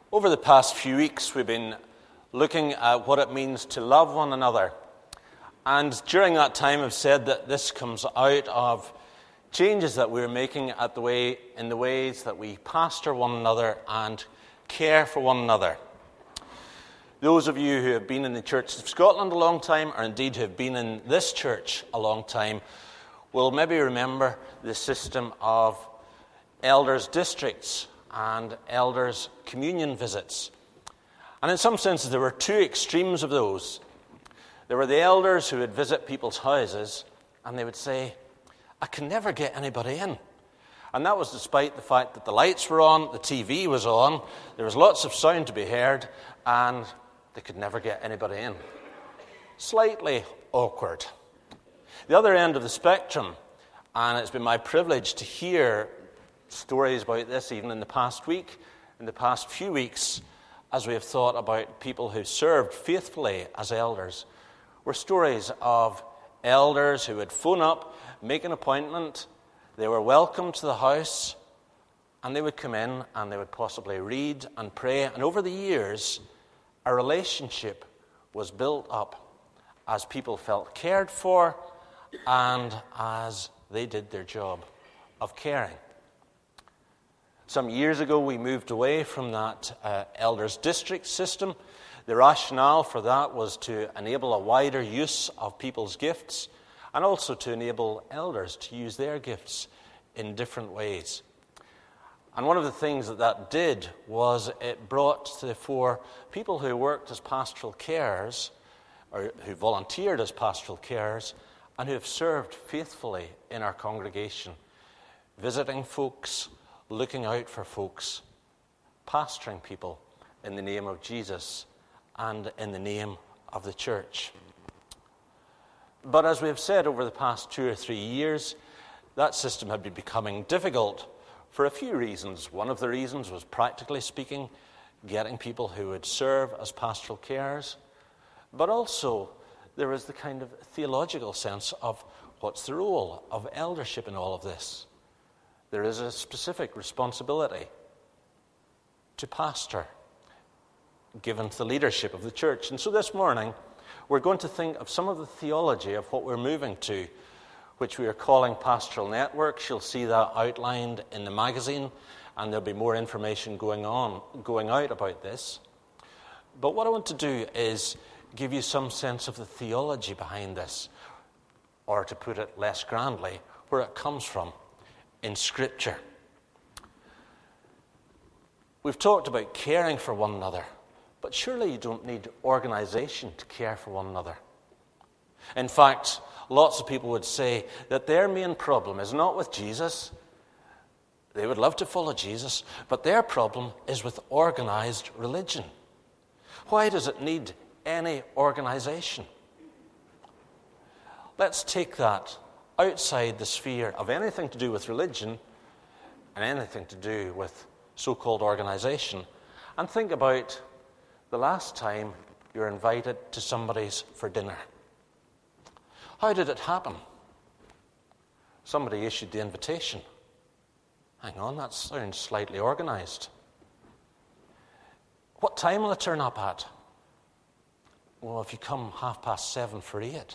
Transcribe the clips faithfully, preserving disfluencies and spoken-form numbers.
Over the past few weeks, we've been looking at what it means to love one another. And during that time, I've said that this comes out of changes that we're making at the way in the ways that we pastor one another and care for one another. Those of you who have been in the Church of Scotland a long time, or indeed who have been in this church a long time, will maybe remember the system of elders' districts and elders' communion visits. And in some senses, there were two extremes of those. There were the elders who would visit people's houses, and they would say, I can never get anybody in. And that was despite the fact that the lights were on, the T V was on, there was lots of sound to be heard, and they could never get anybody in. Slightly awkward. The other end of the spectrum, and it's been my privilege to hear stories about this even in the past week, in the past few weeks, as we have thought about people who served faithfully as elders, were stories of elders who would phone up, make an appointment, they were welcomed to the house, and they would come in and they would possibly read and pray. And over the years, a relationship was built up as people felt cared for and as they did their job of caring. Some years ago, we moved away from that uh, elders' district system. The rationale for that was to enable a wider use of people's gifts and also to enable elders to use their gifts in different ways. And one of the things that that did was it brought to the fore people who worked as pastoral carers, or who volunteered as pastoral carers, and who have served faithfully in our congregation, visiting folks, looking out for folks, pastoring people in the name of Jesus and in the name of the church. But as we have said over the past two or three years, that system had been becoming difficult for a few reasons. One of the reasons was, practically speaking, getting people who would serve as pastoral carers, but also there was the kind of theological sense of what's the role of eldership in all of this. There is a specific responsibility to pastor given to the leadership of the church. And so this morning, we're going to think of some of the theology of what we're moving to, which we are calling Pastoral Networks. You'll see that outlined in the magazine, and there'll be more information going on, going out about this. But what I want to do is give you some sense of the theology behind this, or to put it less grandly, where it comes from in Scripture. We've talked about caring for one another, but surely you don't need organization to care for one another. In fact, lots of people would say that their main problem is not with Jesus. They would love to follow Jesus, but their problem is with organized religion. Why does it need any organization? Let's take that outside the sphere of anything to do with religion and anything to do with so-called organization, and think about the last time you were invited to somebody's for dinner. How did it happen? Somebody issued the invitation. Hang on, that sounds slightly organized. What time will I turn up at? Well, if you come half past seven for eight.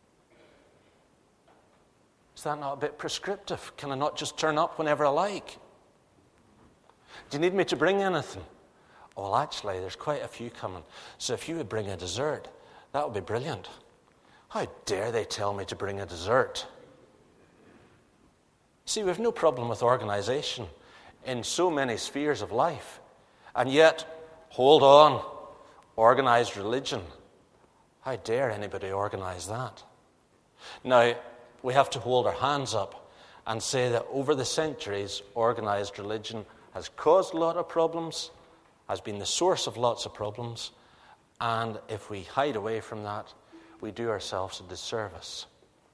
Is that not a bit prescriptive? Can I not just turn up whenever I like? Do you need me to bring anything? Oh, well, actually, there's quite a few coming. So if you would bring a dessert, that would be brilliant. How dare they tell me to bring a dessert? See, we have no problem with organization in so many spheres of life. And yet, hold on, organized religion. How dare anybody organize that? Now, we have to hold our hands up and say that over the centuries, organized religion has caused a lot of problems, has been the source of lots of problems, and if we hide away from that, we do ourselves a disservice.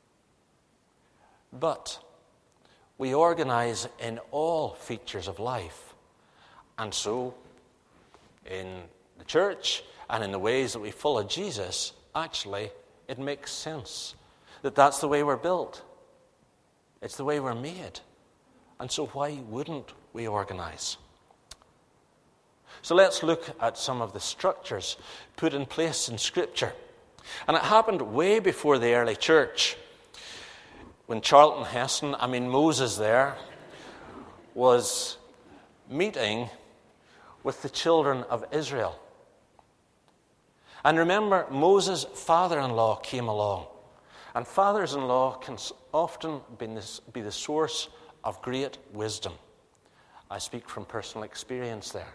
But we organize in all features of life, and so in the church and in the ways that we follow Jesus, actually, it makes sense that that's the way we're built. It's the way we're made. And so why wouldn't we organize? So let's look at some of the structures put in place in Scripture. And it happened way before the early church. When Charlton Heston, I mean Moses there, was meeting with the children of Israel. And remember, Moses' father-in-law came along. And fathers-in-law can often be the source of great wisdom. I speak from personal experience there.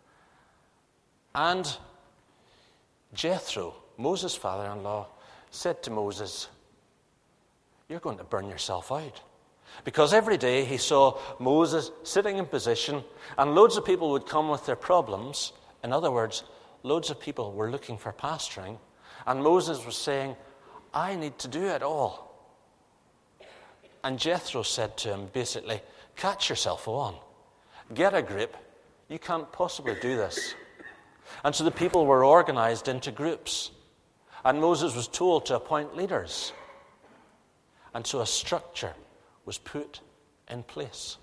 And Jethro, Moses' father-in-law, said to Moses, "You're going to burn yourself out." Because every day he saw Moses sitting in position, and loads of people would come with their problems. In other words, loads of people were looking for pastoring, and Moses was saying, "I need to do it all." And Jethro said to him, basically, "Catch yourself on. Get a grip. You can't possibly do this." And so the people were organized into groups, and Moses was told to appoint leaders. And so a structure was put in place.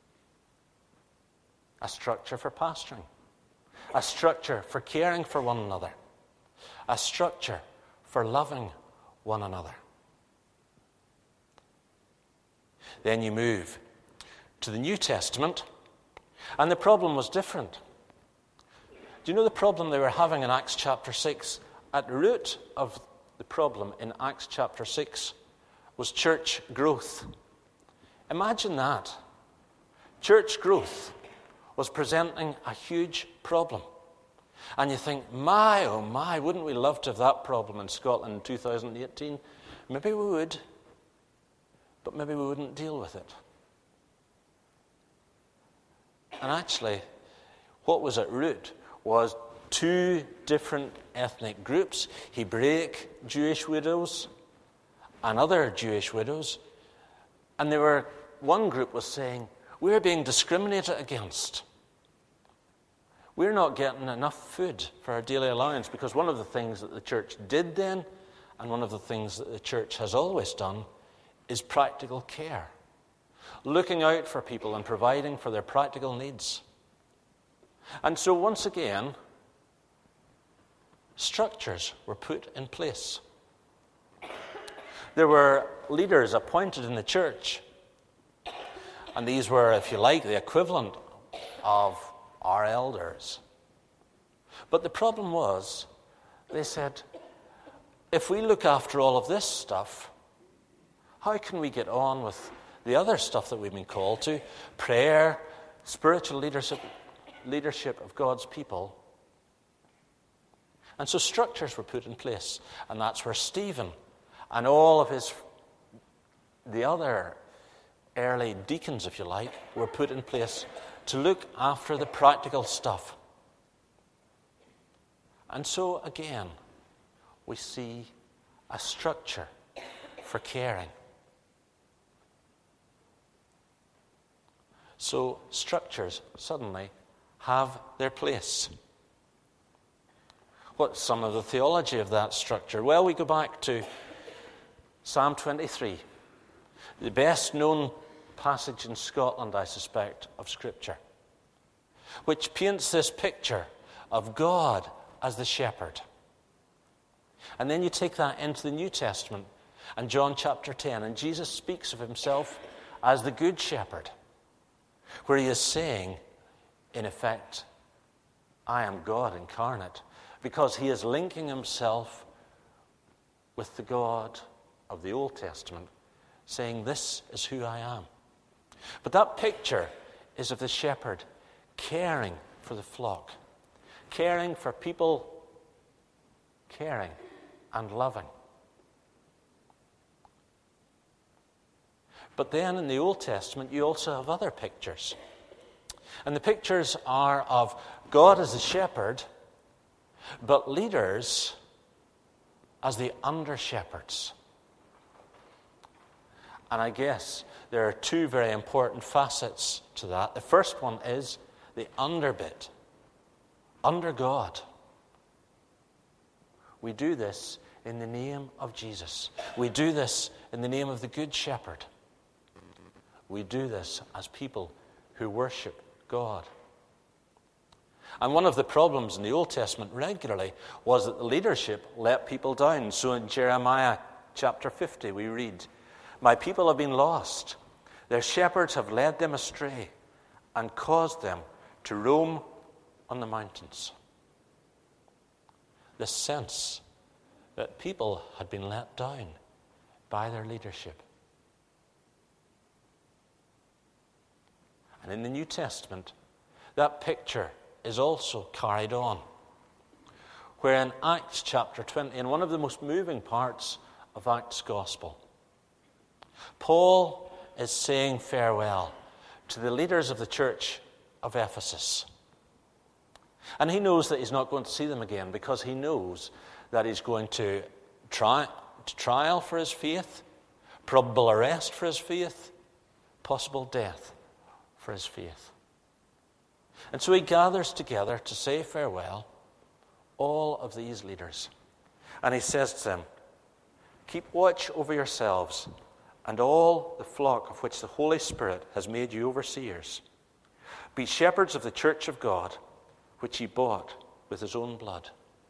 A structure for pastoring. A structure for caring for one another. A structure for loving one another. Then you move to the New Testament, and the problem was different. Do you know the problem they were having in Acts chapter six? At the root of the problem in Acts chapter six was church growth. Imagine that. Church growth was presenting a huge problem. And you think, my, oh my, wouldn't we love to have that problem in Scotland in two thousand eighteen? Maybe we would, but maybe we wouldn't deal with it. And actually, what was at root was two different ethnic groups, Hebraic Jewish widows and other Jewish widows. And they were, one group was saying, "We're being discriminated against. We're not getting enough food for our daily allowance," because one of the things that the church did then, and one of the things that the church has always done, is practical care. Looking out for people and providing for their practical needs. And so once again, structures were put in place. There were leaders appointed in the church. And these were, if you like, the equivalent of our elders. But the problem was, they said, if we look after all of this stuff, how can we get on with the other stuff that we've been called to? Prayer, spiritual leadership, leadership of God's people. And so structures were put in place. And that's where Stephen and all of his, the other early deacons, if you like, were put in place to look after the practical stuff. And so again, we see a structure for caring. So structures suddenly have their place. What's some of the theology of that structure? Well, we go back to Psalm twenty-three, the best known passage in Scotland, I suspect, of Scripture, which paints this picture of God as the shepherd. And then you take that into the New Testament and John chapter ten, and Jesus speaks of himself as the good shepherd, where he is saying, in effect, I am God incarnate, because he is linking himself with the God of the Old Testament, saying, this is who I am. But that picture is of the shepherd caring for the flock, caring for people, caring and loving. But then in the Old Testament, you also have other pictures. And the pictures are of God as the shepherd, but leaders as the under-shepherds. And I guess there are two very important facets to that. The first one is the under bit, under God. We do this in the name of Jesus. We do this in the name of the Good Shepherd. We do this as people who worship God. And one of the problems in the Old Testament regularly was that the leadership let people down. So in Jeremiah chapter fifty we read, "My people have been lost. Their shepherds have led them astray and caused them to roam on the mountains." The sense that people had been let down by their leadership. And in the New Testament, that picture is also carried on, where in Acts chapter twenty, in one of the most moving parts of Acts Gospel, Paul is saying farewell to the leaders of the church of Ephesus. And he knows that he's not going to see them again, because he knows that he's going to try to trial for his faith, probable arrest for his faith, possible death for his faith. And so he gathers together to say farewell all of these leaders. And he says to them, "Keep watch over yourselves and all the flock of which the Holy Spirit has made you overseers. Be shepherds of the church of God, which he bought with his own blood."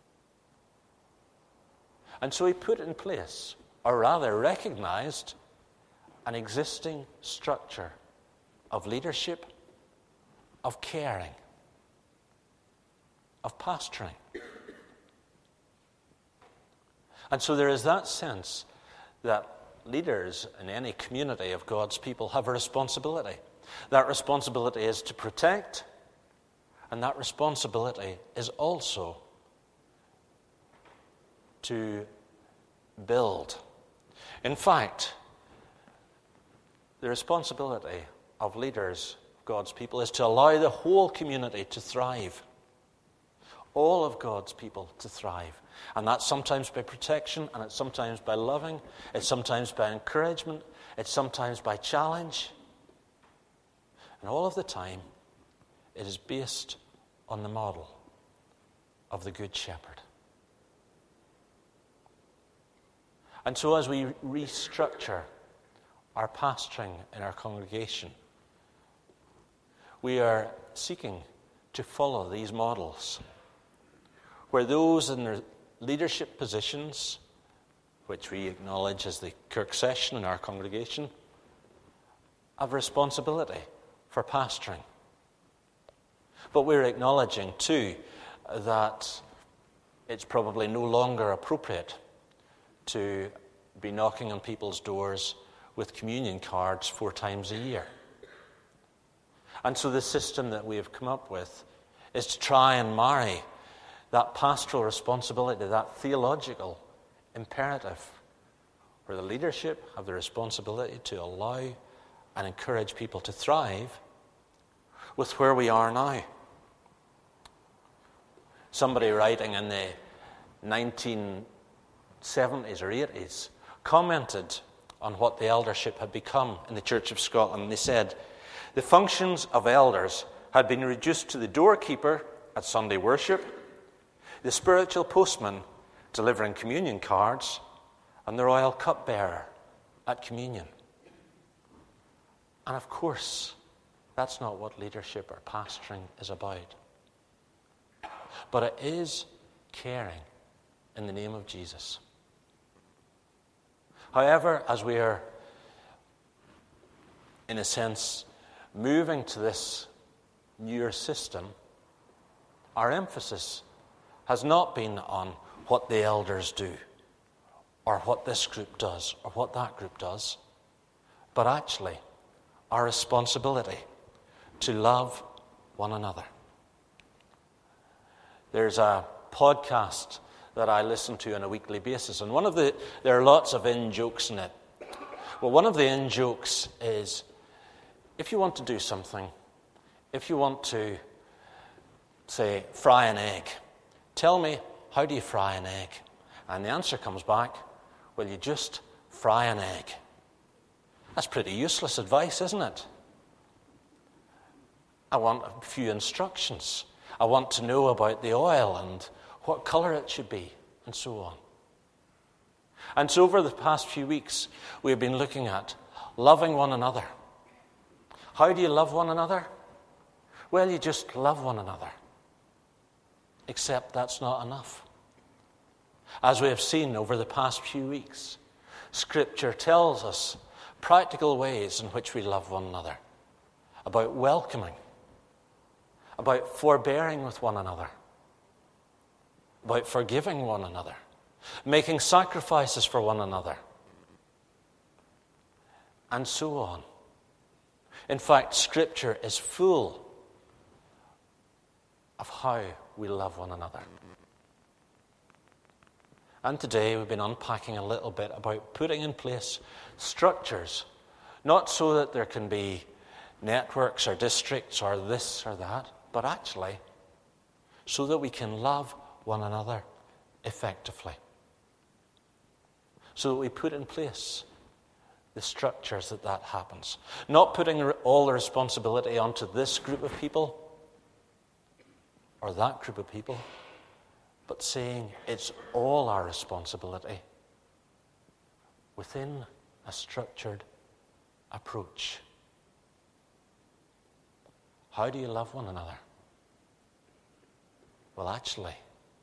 And so he put in place, or rather recognized, an existing structure of leadership, of caring, of pastoring. And so there is that sense that leaders in any community of God's people have a responsibility. That responsibility is to protect, and that responsibility is also to build. In fact, the responsibility of leaders of God's people is to allow the whole community to thrive. All of God's people to thrive. And that's sometimes by protection, and it's sometimes by loving, it's sometimes by encouragement, it's sometimes by challenge. And all of the time, it is based on the model of the Good Shepherd. And so as we restructure our pastoring in our congregation, we are seeking to follow these models, where those in their leadership positions, which we acknowledge as the Kirk session in our congregation, have responsibility for pastoring. But we're acknowledging too that it's probably no longer appropriate to be knocking on people's doors with communion cards four times a year. And so the system that we have come up with is to try and marry that pastoral responsibility, that theological imperative, where the leadership have the responsibility to allow and encourage people to thrive, with where we are now. Somebody writing in the nineteen seventies or eighties commented on what the eldership had become in the Church of Scotland. They said, "The functions of elders had been reduced to the doorkeeper at Sunday worship, the spiritual postman delivering communion cards, and the royal cupbearer at communion." And of course, that's not what leadership or pastoring is about. But it is caring in the name of Jesus. However, as we are, in a sense, moving to this newer system, our emphasis has not been on what the elders do, or what this group does, or what that group does, but actually our responsibility to love one another. There's a podcast that I listen to on a weekly basis, and one of the there are lots of in-jokes in it. Well, one of the in-jokes is, if you want to do something, if you want to, say, fry an egg, tell me, how do you fry an egg? And the answer comes back, well, you just fry an egg. That's pretty useless advice, isn't it? I want a few instructions. I want to know about the oil and what color it should be, and so on. And so over the past few weeks, we've been looking at loving one another. How do you love one another? Well, you just love one another. Except that's not enough. As we have seen over the past few weeks, Scripture tells us practical ways in which we love one another, about welcoming, about forbearing with one another, about forgiving one another, making sacrifices for one another, and so on. In fact, Scripture is full of how we love one another. And today we've been unpacking a little bit about putting in place structures, not so that there can be networks or districts or this or that, but actually so that we can love one another effectively. So that we put in place the structures that that happens. Not putting all the responsibility onto this group of people or that group of people, but saying it's all our responsibility within a structured approach. How do you love one another? Well, actually,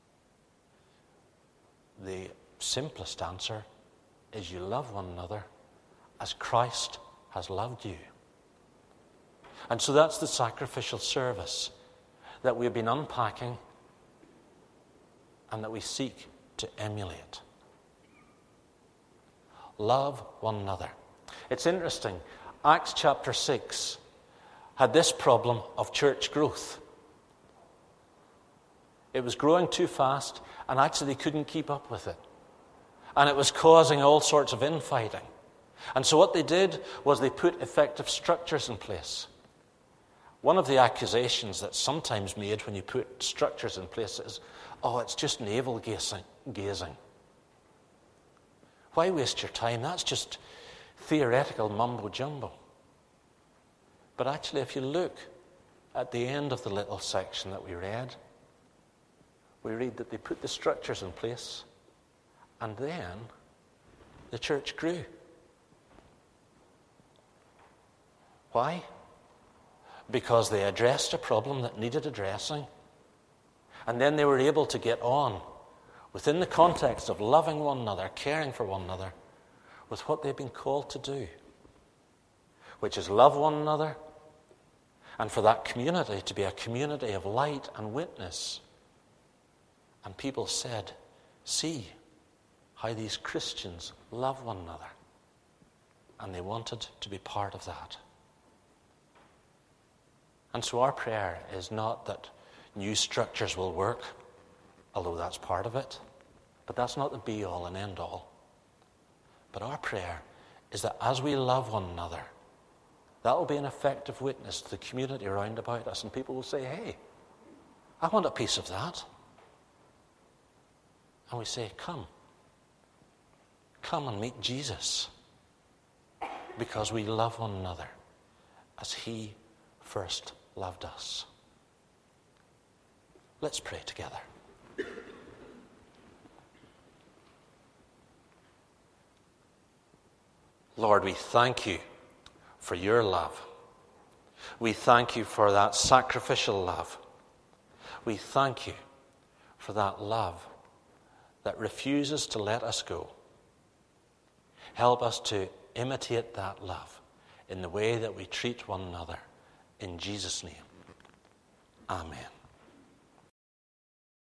the simplest answer is you love one another as Christ has loved you. And so that's the sacrificial service that we've been unpacking and that we seek to emulate. Love one another. It's interesting. Acts chapter six had this problem of church growth. It was growing too fast, and actually they couldn't keep up with it. And it was causing all sorts of infighting. And so what they did was they put effective structures in place. One of the accusations that's sometimes made when you put structures in place is, oh, it's just navel gazing. gazing. Why waste your time? That's just theoretical mumbo-jumbo. But actually, if you look at the end of the little section that we read, we read that they put the structures in place, and then the church grew. Why? Because they addressed a problem that needed addressing, and then they were able to get on within the context of loving one another, caring for one another, with what they've been called to do, which is love one another, and for that community to be a community of light and witness. And people said, see how these Christians love one another. And they wanted to be part of that. And so our prayer is not that new structures will work, although that's part of it, but that's not the be-all and end-all. But our prayer is that as we love one another, that will be an effective witness to the community around about us, and people will say, hey, I want a piece of that. And we say, come. Come and meet Jesus, because we love one another as he first loved us. Let's pray together. Lord, we thank you for your love. We thank you for that sacrificial love. We thank you for that love that refuses to let us go. Help us to imitate that love in the way that we treat one another. In Jesus' name, amen.